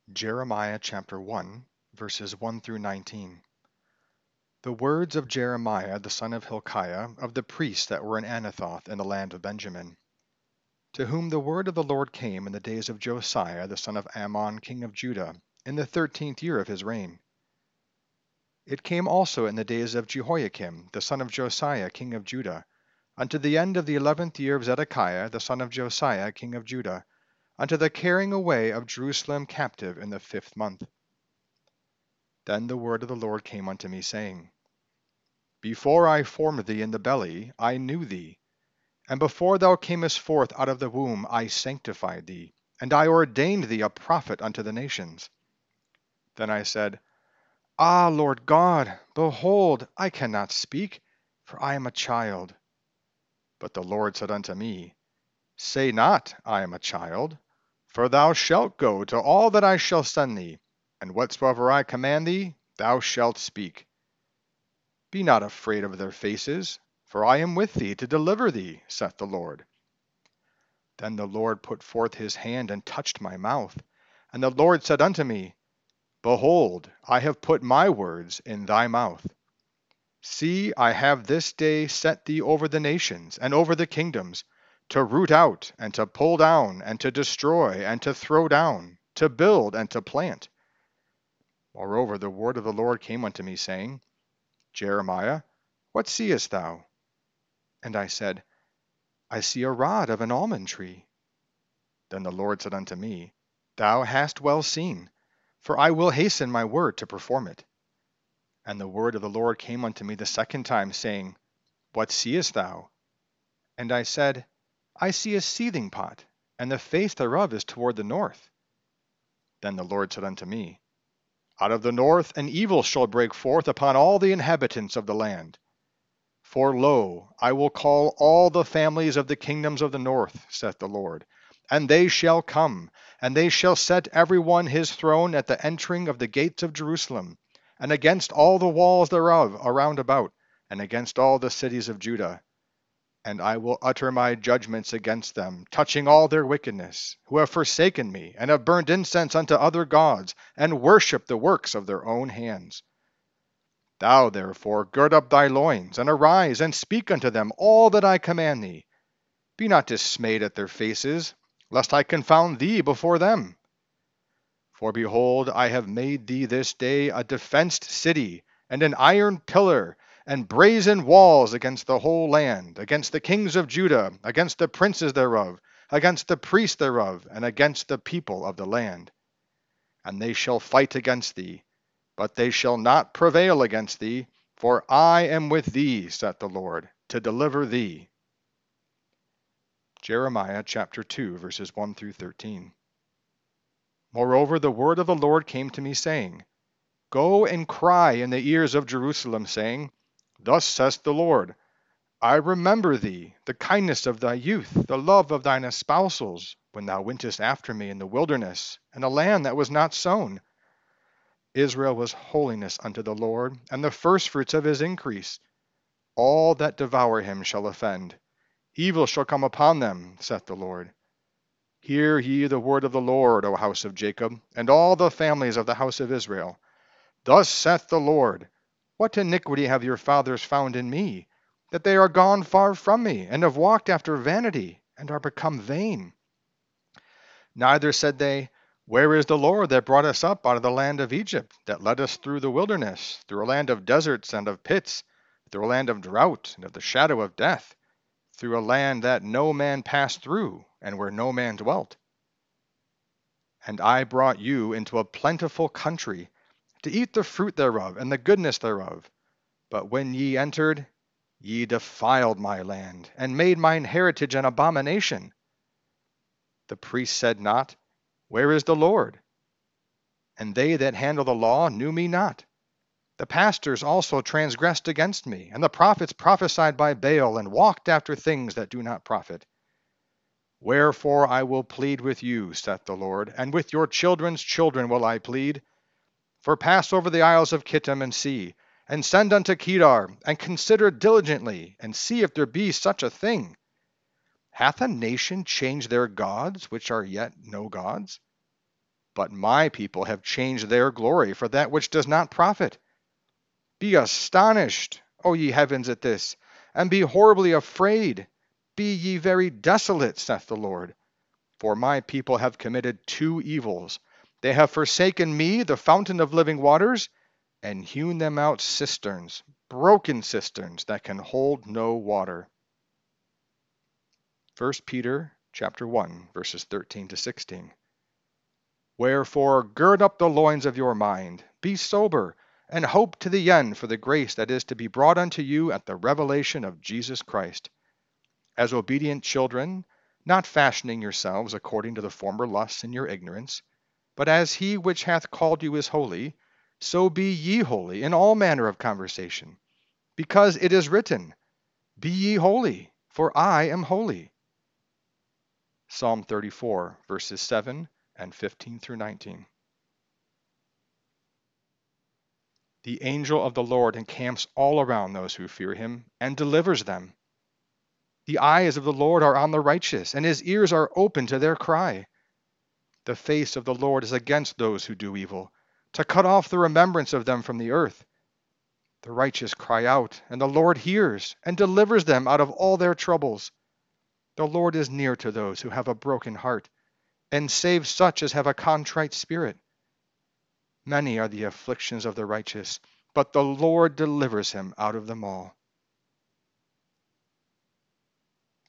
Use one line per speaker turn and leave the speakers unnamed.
Jeremiah chapter 1, verses 1 through 19. The words of Jeremiah the son of Hilkiah, of the priests that were in Anathoth in the land of Benjamin, to whom the word of the Lord came in the days of Josiah the son of Ammon king of Judah, in the 13th year of his reign. It came also in the days of Jehoiakim the son of Josiah king of Judah, unto the end of the 11th year of Zedekiah the son of Josiah king of Judah, unto the carrying away of Jerusalem captive in the 5th month. Then the word of the Lord came unto me, saying, Before I formed thee in the belly, I knew thee, and before thou camest forth out of the womb, I sanctified thee, and I ordained thee a prophet unto the nations. Then I said, Ah, Lord God, behold, I cannot speak, for I am a child. But the Lord said unto me, Say not, I am a child, for thou shalt go to all that I shall send thee, and whatsoever I command thee, thou shalt speak. Be not afraid of their faces, for I am with thee to deliver thee, saith the Lord. Then the Lord put forth his hand and touched my mouth. And the Lord said unto me, Behold, I have put my words in thy mouth. See, I have this day set thee over the nations and over the kingdoms, to root out, and to pull down, and to destroy, and to throw down, to build, and to plant. Moreover, the word of the Lord came unto me, saying, Jeremiah, what seest thou? And I said, I see a rod of an almond tree. Then the Lord said unto me, Thou hast well seen, for I will hasten my word to perform it. And the word of the Lord came unto me the second time, saying, What seest thou? And I said, I see a seething pot, and the face thereof is toward the north. Then the Lord said unto me, Out of the north an evil shall break forth upon all the inhabitants of the land. For lo, I will call all the families of the kingdoms of the north, saith the Lord, and they shall come, and they shall set every one his throne at the entering of the gates of Jerusalem, and against all the walls thereof around about, and against all the cities of Judah. And I will utter my judgments against them, touching all their wickedness, who have forsaken me, and have burned incense unto other gods, and worshipped the works of their own hands. Thou therefore gird up thy loins, and arise, and speak unto them all that I command thee. Be not dismayed at their faces, lest I confound thee before them. For behold, I have made thee this day a defenced city, and an iron pillar, and brazen walls against the whole land, against the kings of Judah, against the princes thereof, against the priests thereof, and against the people of the land. And they shall fight against thee, but they shall not prevail against thee, for I am with thee, saith the Lord, to deliver thee. Jeremiah chapter 2, verses 1 through 13. Moreover, the word of the Lord came to me, saying, Go and cry in the ears of Jerusalem, saying, Thus saith the Lord, I remember thee, the kindness of thy youth, the love of thine espousals, when thou wentest after me in the wilderness, in a land that was not sown. Israel was holiness unto the Lord, and the firstfruits of his increase. All that devour him shall offend. Evil shall come upon them, saith the Lord. Hear ye the word of the Lord, O house of Jacob, and all the families of the house of Israel. Thus saith the Lord, What iniquity have your fathers found in me, that they are gone far from me, and have walked after vanity, and are become vain? Neither said they, Where is the Lord that brought us up out of the land of Egypt, that led us through the wilderness, through a land of deserts and of pits, through a land of drought and of the shadow of death, through a land that no man passed through, and where no man dwelt? And I brought you into a plentiful country, to eat the fruit thereof and the goodness thereof. But when ye entered, ye defiled my land, and made mine heritage an abomination. The priests said not, Where is the Lord? And they that handle the law knew me not. The pastors also transgressed against me, and the prophets prophesied by Baal, and walked after things that do not profit. Wherefore I will plead with you, saith the Lord, and with your children's children will I plead. For pass over the isles of Kittim and see, and send unto Kedar, and consider diligently, and see if there be such a thing. Hath a nation changed their gods, which are yet no gods? But my people have changed their glory for that which does not profit. Be astonished, O ye heavens, at this, and be horribly afraid. Be ye very desolate, saith the Lord. For my people have committed two evils. They have forsaken me, the fountain of living waters, and hewn them out cisterns, broken cisterns that can hold no water. 1 Peter chapter 1, verses 13 to 16. Wherefore gird up the loins of your mind, be sober, and hope to the end for the grace that is to be brought unto you at the revelation of Jesus Christ. As obedient children, not fashioning yourselves according to the former lusts in your ignorance, but as he which hath called you is holy, so be ye holy in all manner of conversation. Because it is written, Be ye holy, for I am holy. Psalm 34, verses 7 and 15 through 19. The angel of the Lord encamps all around those who fear him and delivers them. The eyes of the Lord are on the righteous, and his ears are open to their cry. The face of the Lord is against those who do evil, to cut off the remembrance of them from the earth. The righteous cry out, and the Lord hears, and delivers them out of all their troubles. The Lord is near to those who have a broken heart, and saves such as have a contrite spirit. Many are the afflictions of the righteous, but the Lord delivers him out of them all.